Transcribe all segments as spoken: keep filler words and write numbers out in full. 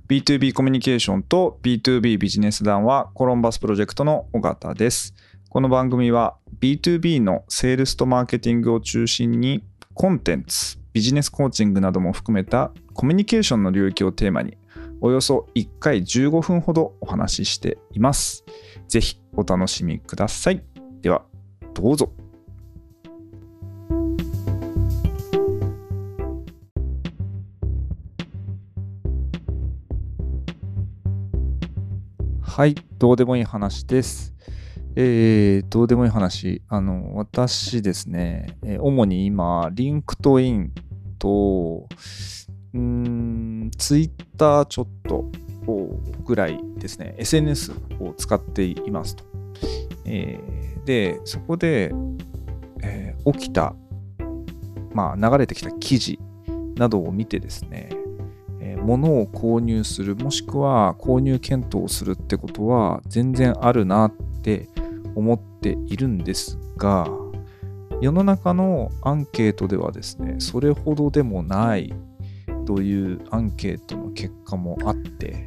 ビーツービー コミュニケーションと ビーツービー ビジネス談はコロンバスプロジェクトの尾形です。この番組は ビーツービー のセールスとマーケティングを中心にコンテンツ、ビジネスコーチングなども含めたコミュニケーションの領域をテーマにおよそいっかいじゅうごふんほどお話ししています。ぜひお楽しみください。ではどうぞ。はい、どうでもいい話です。えー、どうでもいい話。あの、私ですね、えー主に今、リンクトインと、うーん、ツイッターちょっとぐらいですね、エスエヌエス を使っていますと。えーで、そこで、えー起きた、まあ、流れてきた記事などを見てですね、えー物を購入する、もしくは購入検討をするってことは全然あるなって思っているんですが、世の中のアンケートではですね、それほどでもないというアンケートの結果もあって、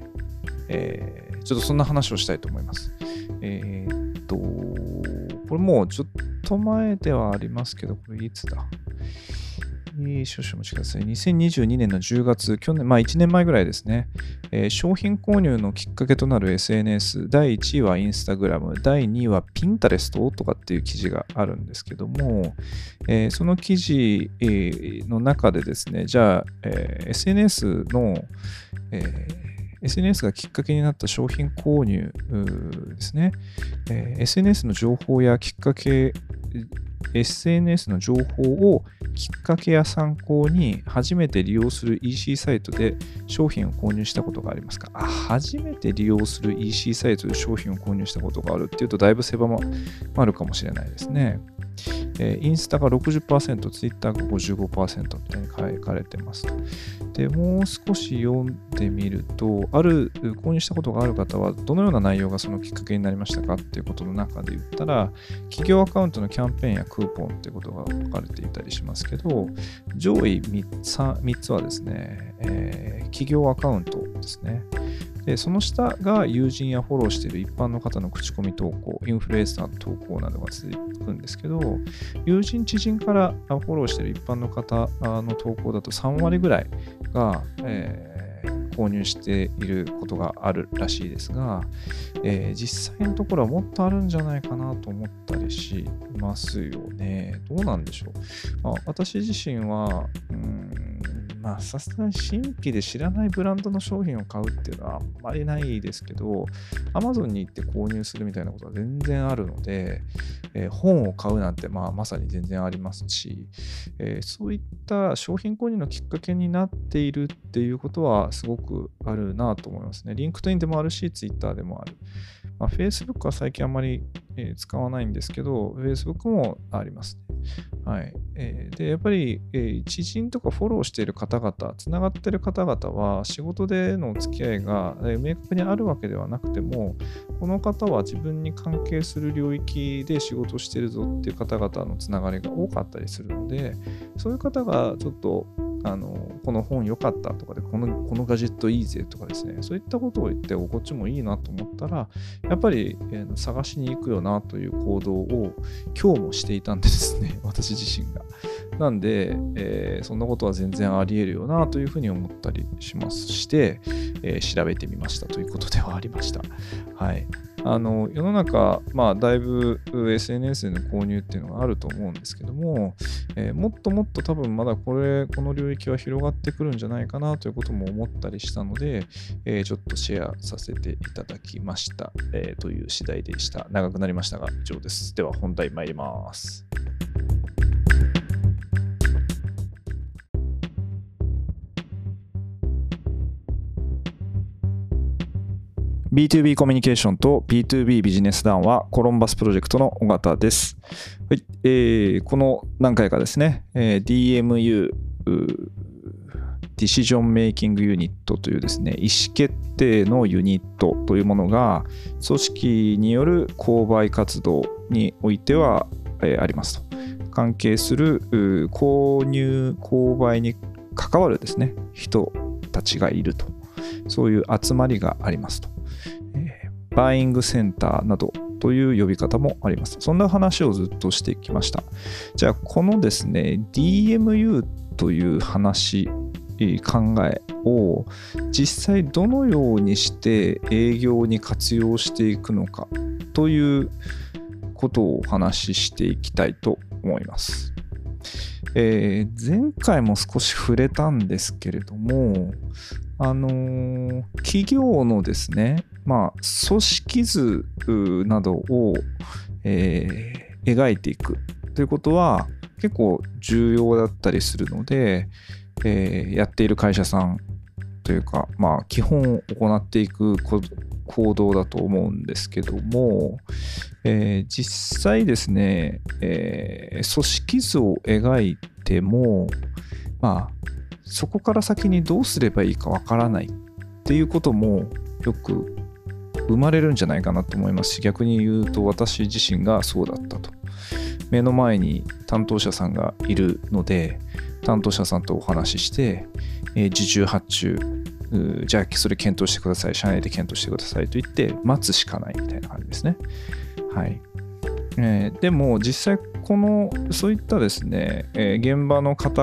えーちょっとそんな話をしたいと思います。えーっと、これもうちょっと前ではありますけど、これいつだえー少々お待ちください。にせんにじゅうにねんのじゅうがつ、去年、まあいちねんまえぐらいですね、えー商品購入のきっかけとなる エスエヌエス、だいいちいは Instagram、だいにいは Pinterest とかっていう記事があるんですけども、えーその記事、えーの中でですね、じゃあ、えー エスエヌエス の、えー エスエヌエス がきっかけになった商品購入うーですね、えー エスエヌエス の情報やきっかけ、エスエヌエス の情報をきっかけや参考に初めて利用する イーシー サイトで商品を購入したことがありますか？あ、初めて利用する イーシー サイトで商品を購入したことがあるっていうとだいぶ狭まるかもしれないですね。えーインスタが ろくじゅっパーセント、ツイッターが ごじゅうごパーセント みたいに書かれてますと。で、もう少し読んでみると、ある、購入したことがある方は、どのような内容がそのきっかけになりましたかっていうことの中で言ったら、企業アカウントのキャンペーンやクーポンっていうことが書かれていたりしますけど、上位 3, 3つはですね、えー企業アカウントですね。でその下が友人やフォローしている一般の方の口コミ投稿、インフルエンサーの投稿などが続くんですけど、友人、知人からフォローしている一般の方の投稿だとさんわりぐらいが、えー購入していることがあるらしいですが、えー実際のところはもっとあるんじゃないかなと思ったりしますよね。どうなんでしょう。まあ、私自身は、うーんまあ、さすがに新規で知らないブランドの商品を買うっていうのはあんまりないですけど、Amazon に行って購入するみたいなことは全然あるので、えー本を買うなんて、まあ、まさに全然ありますし、えーそういった商品購入のきっかけになっているっていうことはすごくあるなと思いますね。リンクトインでもあるし、Twitter でもある。まあ、Facebook は最近あんまり、えー使わないんですけど、Facebook もありますね。はい。えーで、やっぱり、えー知人とかフォローしている方々、つながっている方々は、仕事での付き合いが、えー明確にあるわけではなくても、この方は自分に関係する領域で仕事をしているぞっていう方々のつながりが多かったりするので、そういう方がちょっと、あのこの本良かったとかでこの、このガジェットいいぜとかですね、そういったことを言って、おこっちもいいなと思ったら、やっぱり、えー探しに行くよなという行動を今日もしていたんでですね、私自身が。なんで、えーそんなことは全然あり得るよなというふうに思ったりしますして、えー調べてみましたということではありました。はい。あの世の中、まあ、だいぶ エスエヌエス での購入っていうのがあると思うんですけども、えーもっともっと多分まだこれ、この領域は広がってくるんじゃないかなということも思ったりしたので、えーちょっとシェアさせていただきました、えーという次第でした。長くなりましたが以上です。では本題参ります。ビーツービー コミュニケーションと ビーツービー ビジネス談はコロンバスプロジェクトの尾形です。はい、えー、この何回かですね、えー、ディーエムユー、ディシジョンメイキングユニットというですね、意思決定のユニットというものが組織による購買活動においては、えー、ありますと。関係する購入購買に関わるですね、人たちがいると。 そういう集まりがありますと。えー、バイイングセンターなどという呼び方もあります。そんな話をずっとしてきました。じゃあこのですね ディーエムユー という話考えを実際どのようにして営業に活用していくのかということをお話ししていきたいと思います。えー、前回も少し触れたんですけれども、あのー、企業のですね、まあ、組織図などを、えー、描いていくということは結構重要だったりするので、えー、やっている会社さんというか、まあ、基本を行っていく行動だと思うんですけども、えー、実際ですね、えー、組織図を描いても、まあ、そこから先にどうすればいいかわからないっていうこともよく生まれるんじゃないかなと思いますし、逆に言うと私自身がそうだったと。目の前に担当者さんがいるので、担当者さんとお話しして、えー、受注発注、じゃあそれ検討してください、社内で検討してくださいと言って待つしかないみたいな感じですね。はい。えー、でも実際このそういったですね、えー、現場の方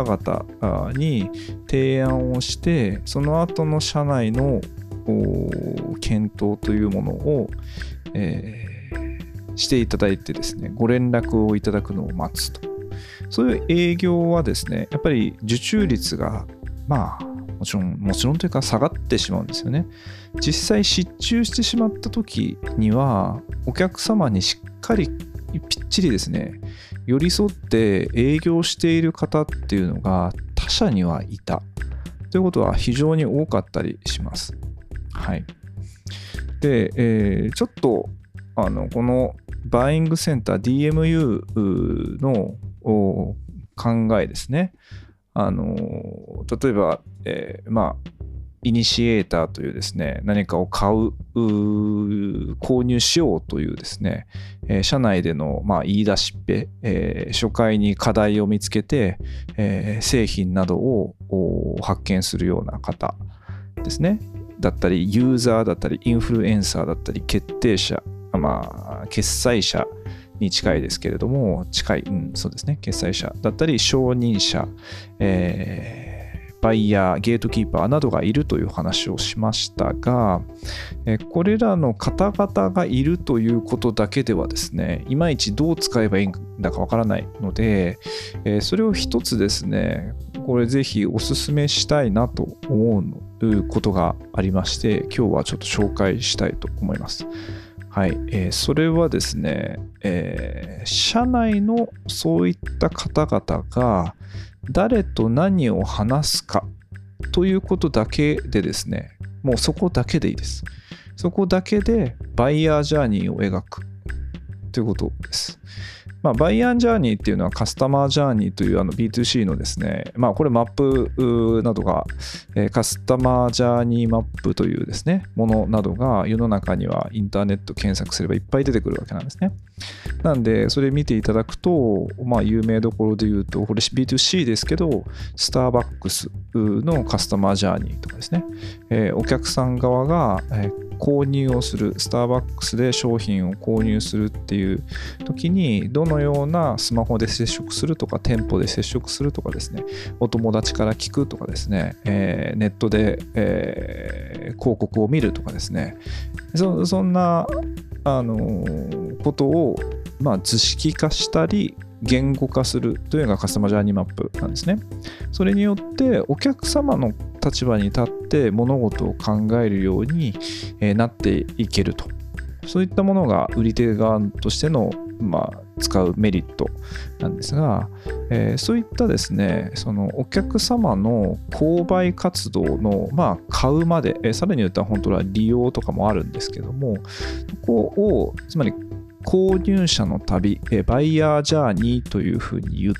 々に提案をして、その後の社内の検討というものを、えー、していただいてですね、ご連絡をいただくのを待つと。そういう営業はですね、やっぱり受注率がまあもちろんもちろんというか下がってしまうんですよね。実際失注してしまった時にはお客様にしっかりぴっちりですね寄り添って営業している方っていうのが他社にはいたということは非常に多かったりします。はい。で、えー、ちょっとあのこのバイイングセンター ディーエムユー の考えですね。あの例えば、えー、まあイニシエーターというですね、何かを買う、う購入しようというですね、えー、社内での、まあ、言い出しっぺ、えー、初回に課題を見つけて、えー、製品などを発見するような方ですね。だったり、ユーザーだったり、インフルエンサーだったり、決定者、まあ、決済者に近いですけれども、近い、うん、そうですね、決済者だったり、承認者、えーバイヤー、ゲートキーパーなどがいるという話をしましたが、これらの方々がいるということだけではですね、いまいちどう使えばいいんだかわからないので、それを一つですね、これぜひお勧めしたいなと思うことがありまして、今日はちょっと紹介したいと思います。はい、えー、それはですね、えー、社内のそういった方々が誰と何を話すかということだけでですね、もうそこだけでいいです。そこだけでバイヤージャーニーを描くということです。まあ、バイヤージャーニーっていうのはカスタマージャーニーというあの ビーツーシー のですね、まあこれマップなどが、えー、カスタマージャーニーマップというですね、ものなどが世の中にはインターネット検索すればいっぱい出てくるわけなんですね。なんで、それ見ていただくと、まあ有名どころで言うと、これ ビーツーシー ですけど、スターバックスのカスタマージャーニーとかですね、えー、お客さん側が、えー購入をする、スターバックスで商品を購入するっていう時にどのようなスマホで接触するとか店舗で接触するとかですね、お友達から聞くとかですね、えー、ネットで、えー、広告を見るとかですね、 そ, そんなあのー、ことを、まあ、図式化したり言語化するというのがカスタマージャーニーマップなんですね。それによってお客様の立場に立って物事を考えるようになっていけると。そういったものが売り手側としての、まあ、使うメリットなんですが、えー、そういったですね、そのお客様の購買活動の、まあ、買うまで、えー、さらに言ったら本当は利用とかもあるんですけども、ここをつまり購入者の旅、えー、バイヤージャーニーというふうに言って、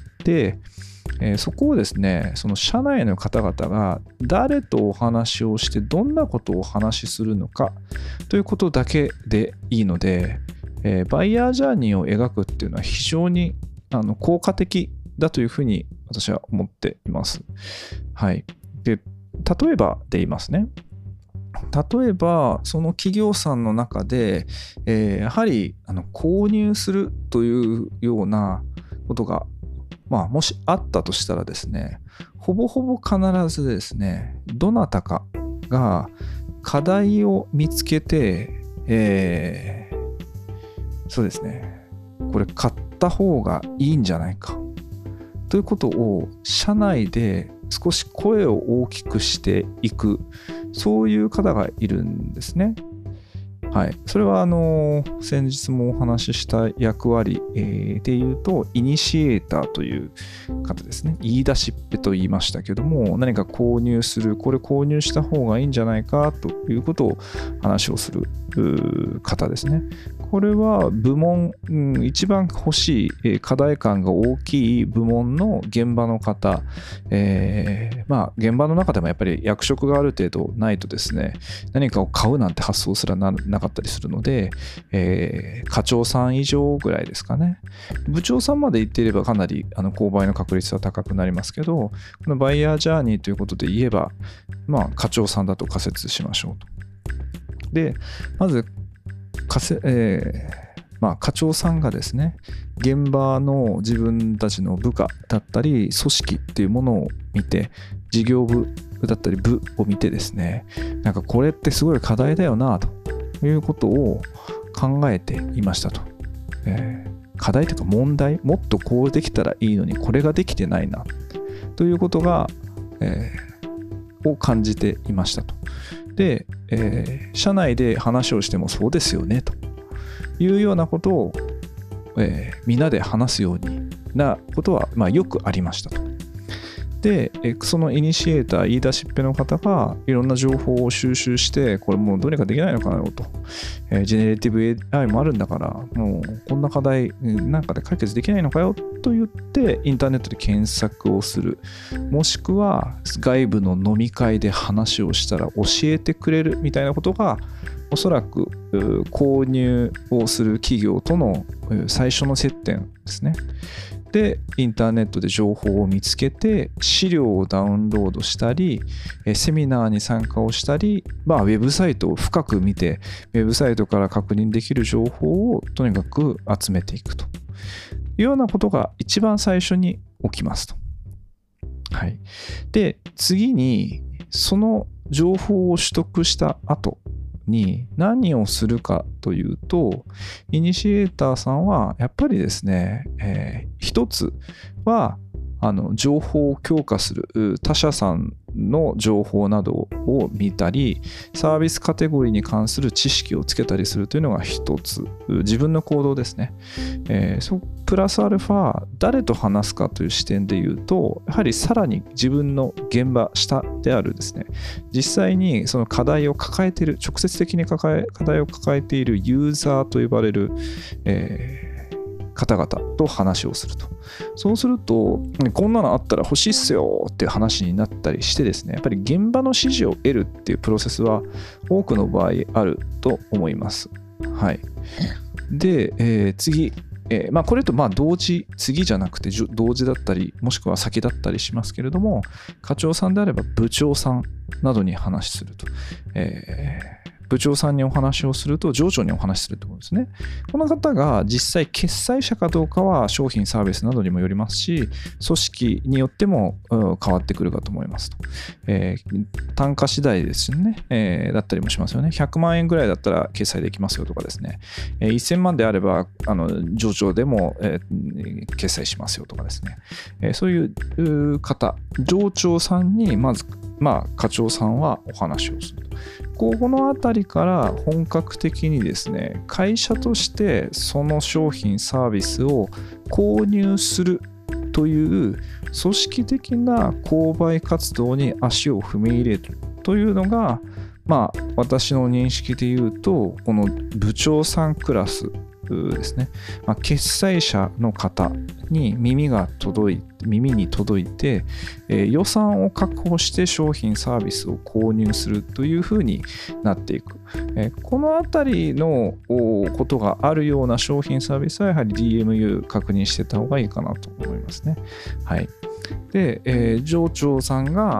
えー、そこをですね、その社内の方々が誰とお話をしてどんなことをお話しするのかということだけでいいので、えー、バイヤージャーニーを描くっていうのは非常にあの効果的だというふうに私は思っています。はい。で、例えばで言いますね。 例えばその企業さんの中で、えーやはりあの購入するというようなことが、まあ、もしあったとしたらですね、ほぼほぼ必ずですね、どなたかが課題を見つけて、えーそうですね、これ買った方がいいんじゃないかということを社内で少し声を大きくしていく、そういう方がいるんですね。はい、それはあの先日もお話しした役割、えーでいうとイニシエーターという方ですね。言い出しっぺと言いましたけども、何か購入する、これ購入した方がいいんじゃないかということを話をする方ですね。これは部門、うん、一番欲しい、えー課題感が大きい部門の現場の方、えーまあ現場の中でもやっぱり役職がある程度ないとですね、何かを買うなんて発想すら な, なかったりするので、えー課長さん以上ぐらいですかね。部長さんまで行っていればかなりあの購買の確率は高くなりますけど、このバイヤージャーニーということで言えば、まあ課長さんだと仮説しましょうと。で、まずかせ、えーまあ、課長さんがですね、現場の自分たちの部下だったり組織っていうものを見て、事業部だったり部を見てですね、なんかこれってすごい課題だよなということを考えていましたと。えー課題というか問題、もっとこうできたらいいのにこれができてないなということが、えーを感じていましたと。で、えー社内で話をしてもそうですよねというようなことを、えーみんなで話すようになことは、まあ、よくありましたと。で、えーそのイニシエーター、言い出しっぺの方がいろんな情報を収集して、これもうどうにかできないのかなと、えージェネレティブ エーアイ もあるんだから、もうこんな課題なんかで解決できないのかよと言ってインターネットで検索をする、もしくは外部の飲み会で話をしたら教えてくれるみたいなことが、おそらくう購入をする企業とのう最初の接点ですね。で、インターネットで情報を見つけて、資料をダウンロードしたり、えセミナーに参加をしたり、まあ、ウェブサイトを深く見て、ウェブサイトから確認できる情報をとにかく集めていくというようなことが一番最初に起きますと。はい。で、次に、その情報を取得した後に何をするかというと、イニシエーターさんはやっぱりですね、えー一つはあの情報を強化する他社さんの情報などを見たり、サービスカテゴリーに関する知識をつけたりするというのが一つ、自分の行動ですね。えー、そプラスアルファ、誰と話すかという視点で言うと、やはりさらに自分の現場、下であるですね、実際にその課題を抱えている、直接的に抱え課題を抱えているユーザーと呼ばれる、えー方々と話をすると。そうすると、こんなのあったら欲しいっすよっていう話になったりしてですね、やっぱり現場の指示を得るっていうプロセスは多くの場合あると思います。はい。で、えー次、えーまあ、これとまあ同時、次じゃなくて同時だったり、もしくは先だったりしますけれども、課長さんであれば部長さんなどに話すると。えー部長さんにお話をすると、上長にお話しするということですね。この方が実際決済者かどうかは商品サービスなどにもよりますし、組織によっても変わってくるかと思いますと。えー、単価次第ですよね、えー。だったりもしますよね。ひゃくまんえんぐらいだったら決済できますよとかですね。えー、せんまんであればあの上長でも、えー、決済しますよとかですね。えー、そういう方、上長さんにまずまあ、課長さんはお話をすると。このあたりから本格的にですね、会社としてその商品サービスを購入するという組織的な購買活動に足を踏み入れるというのが、まあ、私の認識で言うと、この部長さんクラスですね、まあ、決済者の方に耳が届い耳に届いて、えー、予算を確保して商品サービスを購入するというふうになっていく、えー、このあたりのことがあるような商品サービスはやはり ディーエムユー 確認してた方がいいかなと思いますね。はい。で、えー、上長さんが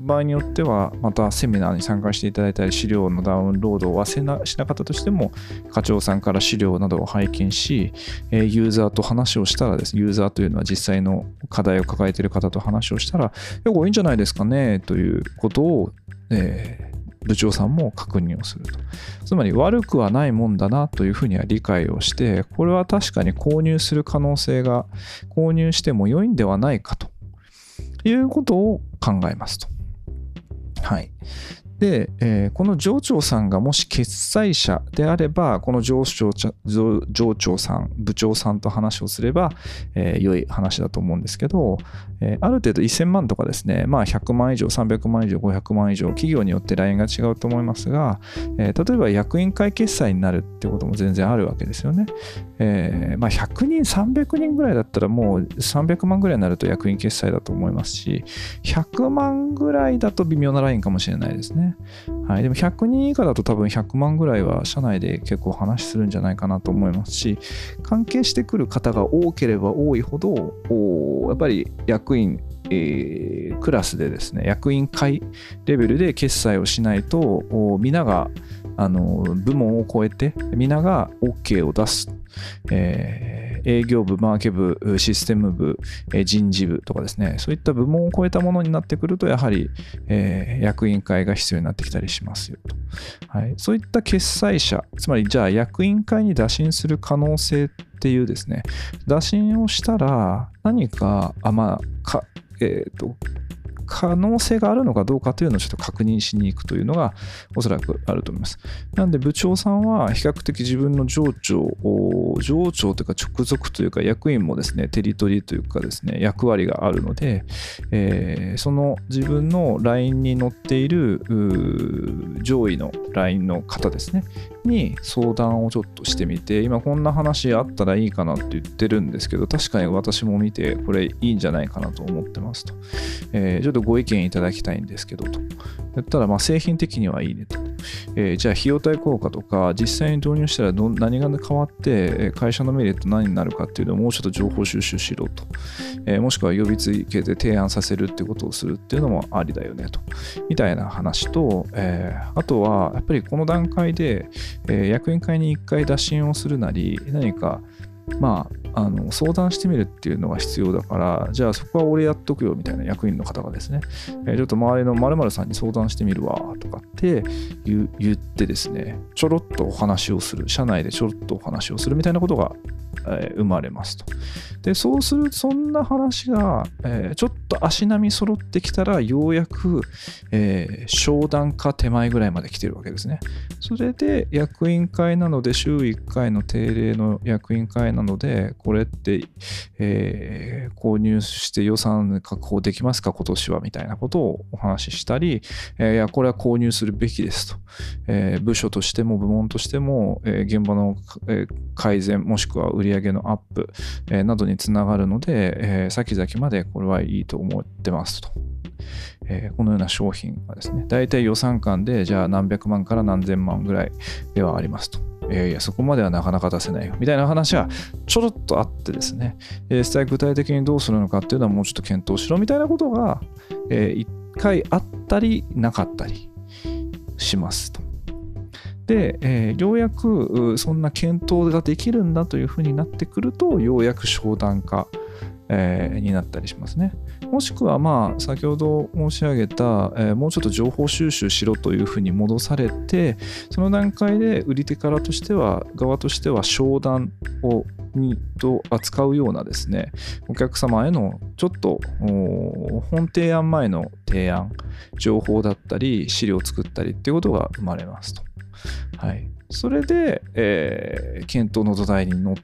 場合によってはまたセミナーに参加していただいたり、資料のダウンロードを忘れなしなかったとしても、課長さんから資料などを拝見し、ユーザーと話をしたらですね、ユーザーというのは実際の課題を抱えている方と話をしたら、いやこれいいんじゃないですかねということを、えー部長さんも確認をすると。つまり悪くはないもんだなというふうには理解をして、これは確かに購入する可能性が、購入しても良いんではないかということを考えますと。はい。で、えー、この上長さんがもし決裁者であれば、この上長上上長さん、部長さんと話をすれば、えー、良い話だと思うんですけど、えー、ある程度せんまんとかですね、まあひゃくまん以上、さんびゃくまん以上、ごひゃくまん以上、企業によってラインが違うと思いますが、えー、例えば役員会決裁になるってことも全然あるわけですよね。えー、まあひゃくにん、さんびゃくにんぐらいだったらもうさんびゃくまんぐらいになると役員決裁だと思いますし、ひゃくまんぐらいだと微妙なラインかもしれないですね。はい、でもひゃくにん以下だと多分ひゃくまんぐらいは社内で結構話するんじゃないかなと思いますし、関係してくる方が多ければ多いほど、やっぱり役員、えー、クラスでですね、役員会レベルで決裁をしないと、皆があの部門を超えて皆が OK を出す、えー営業部、マーケ部、システム部、人事部とかですね、そういった部門を超えたものになってくると、やはり、えー、役員会が必要になってきたりしますよと。はい、そういった決裁者、つまりじゃあ役員会に打診する可能性っていうですね、打診をしたら何か、あ、まあ、か、えっと、可能性があるのかどうかというのをちょっと確認しに行くというのがおそらくあると思います。なので部長さんは比較的自分の上長、上長というか直属というか役員もですね、テリトリーというかですね、役割があるので、えー、その自分の ライン に載っている上位の ライン の方ですね、に相談をちょっとしてみて、今こんな話あったらいいかなって言ってるんですけど、確かに私も見てこれいいんじゃないかなと思ってますと。えー、ちょっとご意見いただきたいんですけどと。やったらまあ製品的にはいいねと。えー、じゃあ費用対効果とか実際に導入したらど何が変わって会社のメリット何になるかっていうのをもうちょっと情報収集しろと。えー、もしくは呼びつけて提案させるっていうことをするっていうのもありだよねと。みたいな話と、えー、あとはやっぱりこの段階で、えー、役員会にいっかい打診をするなり何かまあ、あの相談してみるっていうのが必要だから、じゃあそこは俺やっとくよみたいな役員の方がですね、えー、ちょっと周りの〇〇さんに相談してみるわとかって言ってですね、ちょろっとお話をする、社内でちょろっとお話をするみたいなことが、えー、生まれますと。で、そうする、そんな話が、えー、ちょっと足並み揃ってきたら、ようやく、えー、商談か手前ぐらいまで来てるわけですね。それで役員会なので、週いっかいの定例の役員会なので、これって、えー、購入して予算確保できますか、今年はみたいなことをお話ししたり、えー、いや、これは購入するべきですと。えー、部署としても部門としても、えー、現場の、えー、改善もしくは売上のアップ、えー、などにつながるので、えー、先々までこれはいいと思ってますと。えー、このような商品はですね、大体予算間でじゃあ何百万から何千万ぐらいではありますと。えー、いや、そこまではなかなか出せないよみたいな話はちょろっとあってですね、えー、実際具体的にどうするのかっていうのはもうちょっと検討しろみたいなことが、えー、いっかいあったりなかったりしますと。で、えー、ようやくそんな検討ができるんだというふうになってくると、ようやく商談化、えー、になったりしますね。もしくはまあ先ほど申し上げた、えー、もうちょっと情報収集しろというふうに戻されて、その段階で売り手からとしては側としては商談をにと扱うようなですね、お客様へのちょっと本提案前の提案、情報だったり資料を作ったりっていうことが生まれますと。はい、それで、えー、検討の土台に乗って、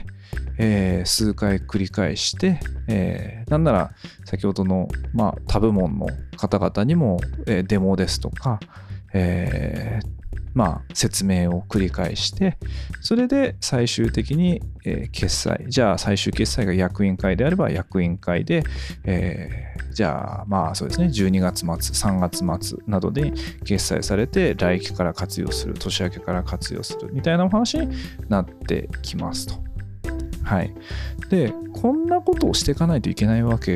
えー、数回繰り返して、えー、なんなら先ほどの、まあ、他部門の方々にも、えー、デモですとか、えーまあ、説明を繰り返して、それで最終的に、えー、決済、じゃあ最終決済が役員会であれば役員会で、えー、じゃあまあそうですね、じゅうにがつ末、さんがつ末などで決済されて、来期から活用する、年明けから活用するみたいなお話になってきますと。はい。で、こんなことをしていかないといけないわけ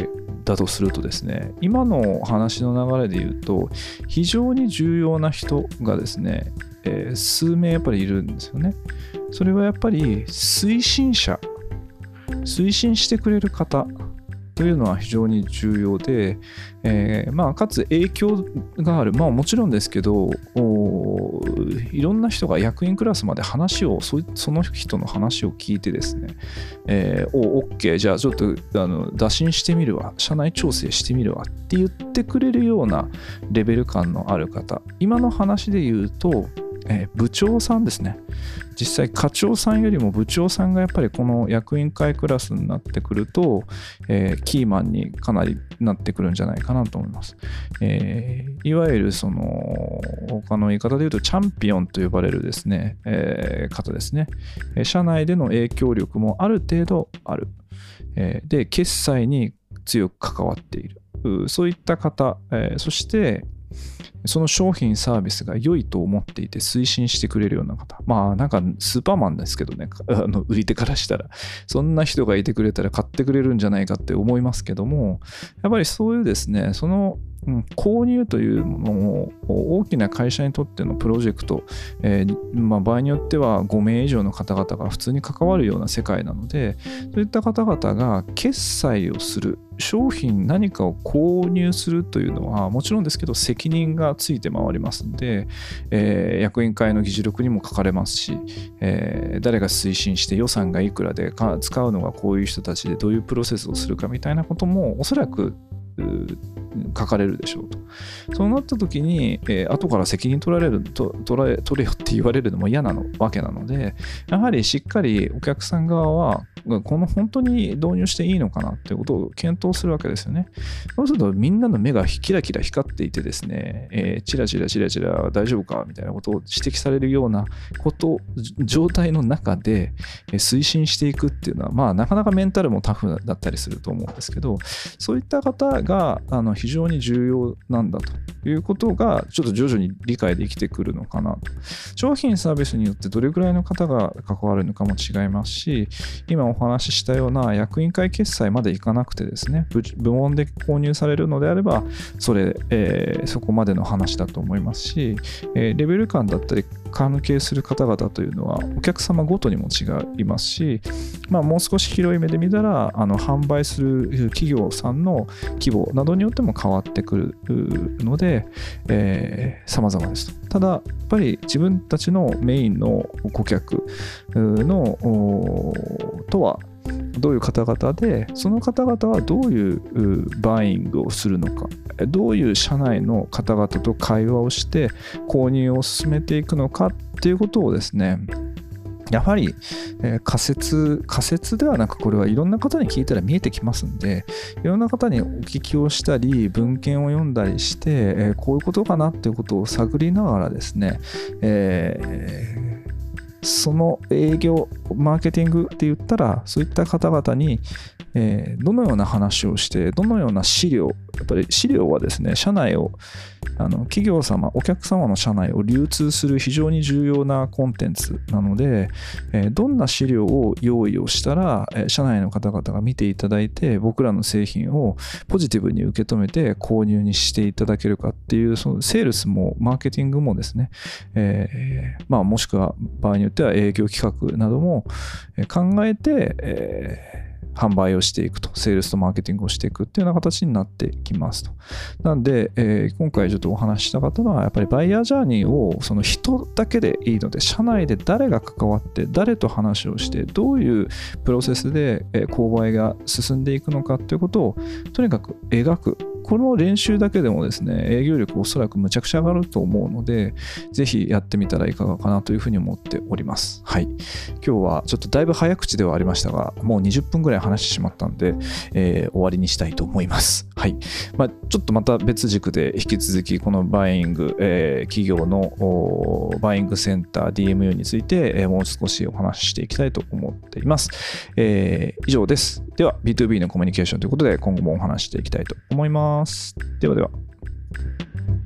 だとするとですね、今の話の流れで言うと非常に重要な人がですね、えー、数名やっぱりいるんですよね。それはやっぱり推進者、推進してくれる方というのは非常に重要で、えーまあ、かつ影響がある、まあ、もちろんですけど、いろんな人が役員クラスまで話を、そ, その人の話を聞いてですね、えー、お、OK、じゃあちょっとあの打診してみるわ、社内調整してみるわって言ってくれるようなレベル感のある方、今の話で言うと、えー、部長さんですね。実際課長さんよりも部長さんがやっぱりこの役員会クラスになってくると、えー、キーマンにかなりなってくるんじゃないかなと思います。えー、いわゆるその他の言い方で言うとチャンピオンと呼ばれるですね、えー、方ですね。社内での影響力もある程度ある。えー、で、決済に強く関わっている。そういった方、えー、そしてその商品サービスが良いと思っていて推進してくれるような方、まあなんかスーパーマンですけどね、あの売り手からしたらそんな人がいてくれたら買ってくれるんじゃないかって思いますけども、やっぱりそういうですね、そのうん、購入というものを大きな会社にとってのプロジェクト、えーまあ、場合によってはごめい以上の方々が普通に関わるような世界なので、そういった方々が決済をする、商品何かを購入するというのはもちろんですけど責任がついて回りますので、えー、役員会の議事録にも書かれますし、えー、誰が推進して予算がいくらでか使うのがこういう人たちでどういうプロセスをするかみたいなこともおそらく書かれるでしょうと。そうなった時に、えー、後から責任取られると取れ取れよって言われるのも嫌なのわけなので、やはりしっかりお客さん側はこの本当に導入していいのかなっていうことを検討するわけですよね。そうするとみんなの目がキラキラ光っていてですね、えー、チラチラチラチラ大丈夫かみたいなことを指摘されるようなこと状態の中で推進していくっていうのは、まあなかなかメンタルもタフだったりすると思うんですけど、そういった方があの非常に重要なんだということがちょっと徐々に理解できてくるのかなと。商品サービスによってどれくらいの方が関わるのかも違いますし、今お話ししたような役員会決済までいかなくてですね、部門で購入されるのであればそれ、えー、そこまでの話だと思いますし、えー、レベル感だったり関係する方々というのはお客様ごとにも違いますし、まあ、もう少し広い目で見たらあの販売する企業さんの規模などによっても変わってくるので、えー、様々ですと。ただやっぱり自分たちのメインの顧客のとはどういう方々で、その方々はどういうバイイングをするのか、どういう社内の方々と会話をして購入を進めていくのかっていうことをですね、やはり、えー、仮説、仮説ではなく、これはいろんな方に聞いたら見えてきますんで、いろんな方にお聞きをしたり、文献を読んだりして、えー、こういうことかなっていうことを探りながらですね、えーその営業、マーケティングって言ったら、そういった方々に、えー、どのような話をして、どのような資料、やっぱり資料はですね、社内を、あの企業様、お客様の社内を流通する非常に重要なコンテンツなので、えー、どんな資料を用意をしたら、えー、社内の方々が見ていただいて、僕らの製品をポジティブに受け止めて購入にしていただけるかっていう、そのセールスもマーケティングもですね、えー、まあもしくは場合によっては営業企画なども考えて、えー販売をしていくと、セールスとマーケティングをしていくっていうような形になってきますと。なので、えー、今回ちょっとお話ししたかったのは、やっぱりバイヤージャーニーをその人だけでいいので、社内で誰が関わって、誰と話をして、どういうプロセスで購買が進んでいくのかっていうことをとにかく描く。この練習だけでもですね、営業力おそらくむちゃくちゃ上がると思うので、ぜひやってみたらいかがかなというふうに思っております。はい。今日はちょっとだいぶ早口ではありましたが、もうにじゅっぷんぐらい話してしまったんで、えー、終わりにしたいと思います。はい。まあ、ちょっとまた別軸で引き続きこのバイイング、えー、企業のバイイングセンター ディーエムユー について、えー、もう少しお話ししていきたいと思っています。えー、以上です。では ビーツービー のコミュニケーションということで今後もお話していきたいと思います。ではでは。